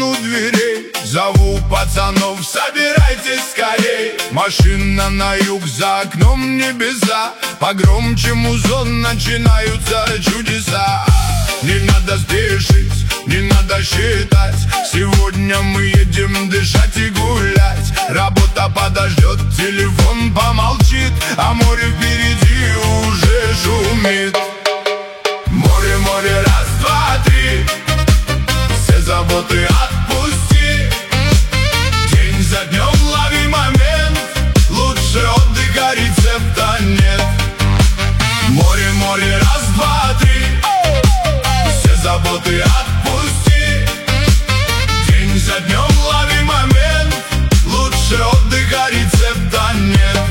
у дверей. Зову пацанов, собирайтесь скорей. Машина на юг, за окном небеса. Погромче музон, начинаются чудеса. Не надо спешить, не надо считать. Сегодня мы едем дышать и гулять. Работа подождет, телефон помолчит, а море впереди уже шумит. Море, море, раз, два, три. Все заботы отпусти. День за днем лови момент. Лучше отдыха рецепта нет. Море, море, раз, два, три. Все заботы отпусти. День за днем лови момент. Лучше отдыха рецепта нет.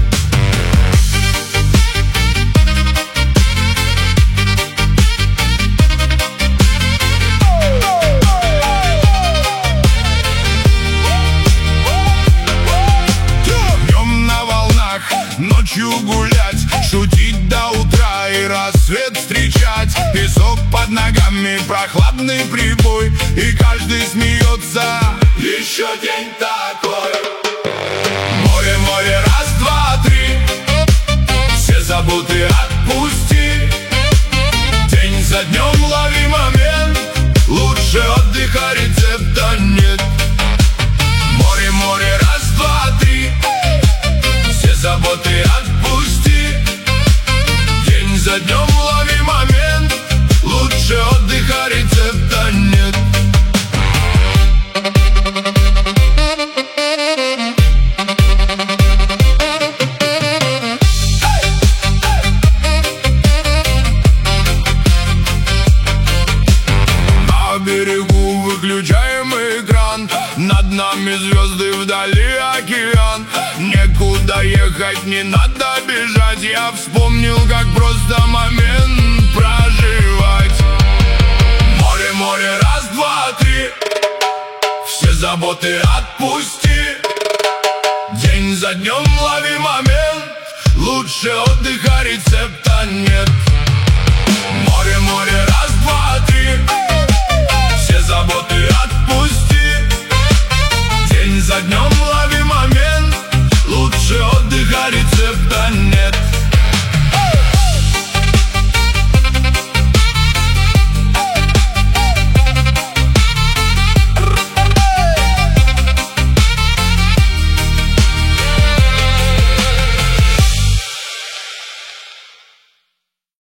Ночью гулять, шутить до утра и рассвет встречать. Песок под ногами, прохладный прибой, и каждый смеется. Еще день такой. Море, море, раз, два, три. Все заботы отпусти. День за днем лови момент. Лучше отдыха рецепта нет. Море, море, раз, два, три. Заботы отпусти. День за днем лови момент. Лучше отдыха рецепта нет. На берегу выключаем экран. Над нами звезды, вдали океан. Некуда ехать, не надо бежать. Я вспомнил, как просто момент проживать. Море, море, раз, два, три. Все заботы отпусти. День за днем лови момент. Лучше отдыха рецепта нет. Море, море, раз, два, три.